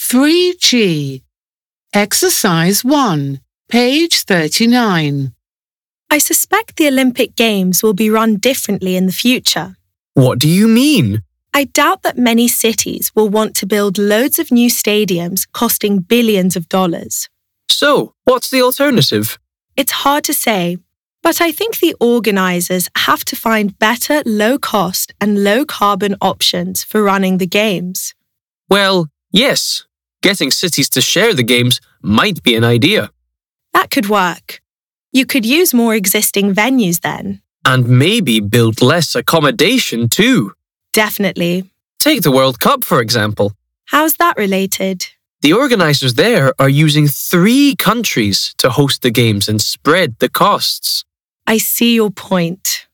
3G. Exercise 1, page 39. I suspect the Olympic Games will be run differently in the future. What do you mean? I doubt that many cities will want to build loads of new stadiums costing billions of dollars. So, what's the alternative? It's hard to say, but I think the organisers have to find better low-cost and low-carbon options for running the games. Well, yes. Getting cities to share the games might be an idea. That could work. You could use more existing venues then. And maybe build less accommodation too. Definitely. Take the World Cup, for example. How's that related? The organisers there are using 3 countries to host the games and spread the costs. I see your point.